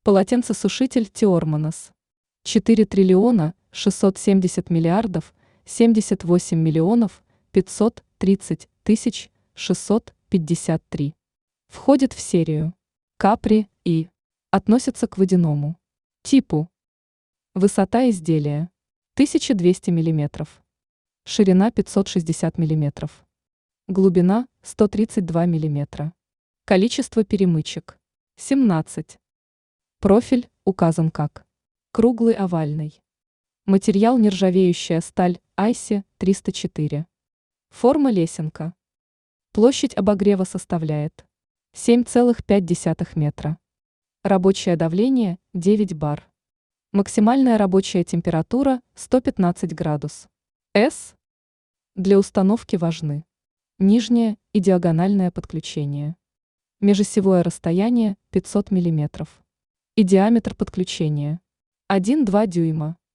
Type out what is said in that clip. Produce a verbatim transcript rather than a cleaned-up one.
Полотенцесушитель Тиормонес. четыре триллиона шестьсот семьдесят миллиардов семьдесят восемь миллионов пятьсот тридцать тысяч шестьсот пятьдесят три. Входит в серию Капри и относится к водяному типу. Высота изделия тысяча двести миллиметров. Ширина пятьсот шестьдесят миллиметров. Глубина сто тридцать два миллиметра. Количество перемычек семнадцать. Профиль указан как круглый овальный. Материал нержавеющая сталь Айси триста четыре. Форма лесенка. Площадь обогрева составляет семь целых пять десятых метра. Рабочее давление девять бар. Максимальная рабочая температура сто пятнадцать градус. С. Для установки важны нижнее и диагональное подключение. Межосевое расстояние пятьсот миллиметров. И диаметр подключения один-два дюйма.